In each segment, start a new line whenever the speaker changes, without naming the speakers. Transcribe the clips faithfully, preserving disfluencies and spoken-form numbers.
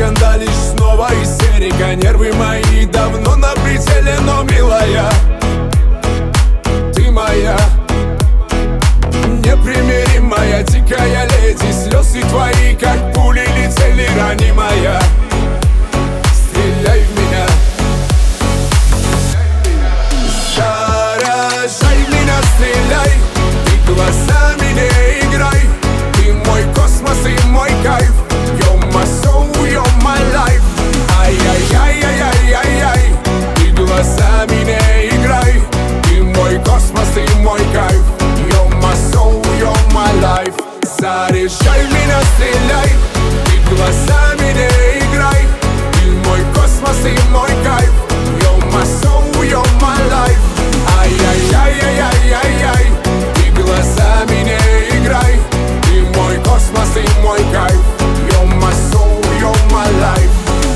скандалишь снова истерика. Нервы мои давно на пределе, но, милая, ты моя непримиримая, дикая леди. Слезы твои, как пули, летели, ранимая. Стреляй в меня, заражай меня, стреляй. Ты глазами не играй. Ты мой космос и мой кайф. You're my soul, you're my life. Ай-яй-яй-яй-яй-яй. Ты глазами не играй. Ты мой космос и мой кайф. You're my soul, you're my life. Заряжай меня, стреляй. Ты глазами не играй. Ты мой космос и мой кайф. You're my soul, you're my life. Ай-яй-яй-яй-яй-яй. Ты глазами не играй. Ты мой космос и мой кайф. You're my soul, you're my life.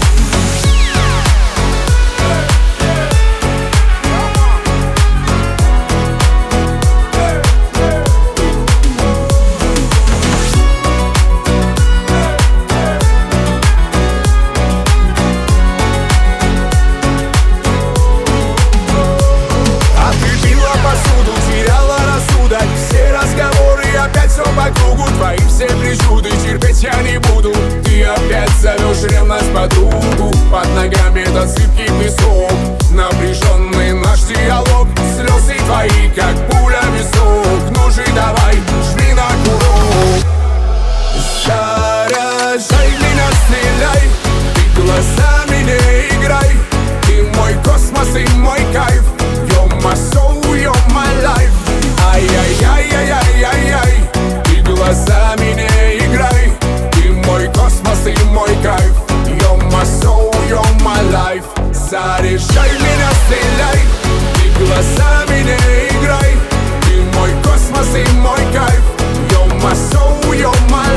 По кругу твои все причуды терпеть я не буду. Ты опять зовешь ревность подругу. Под ногами этот зыбкий песок. Напряженный наш диалог. Слезы твои, как пуля в висок. Ну же давай, жми на курок. Заражай меня, стреляй. Ты глазами не играй. Ты мой космос и мой кайф. You're my soul, you're my life. Ай-яй-яй-яй-яй-яй. Глазами не играй. Ты мой космос и мой кайф. You're my soul, you're my life. Заряжай меня, стреляй. Ты глазами не играй. Ты мой космос и мой кайф. You're my soul, you're my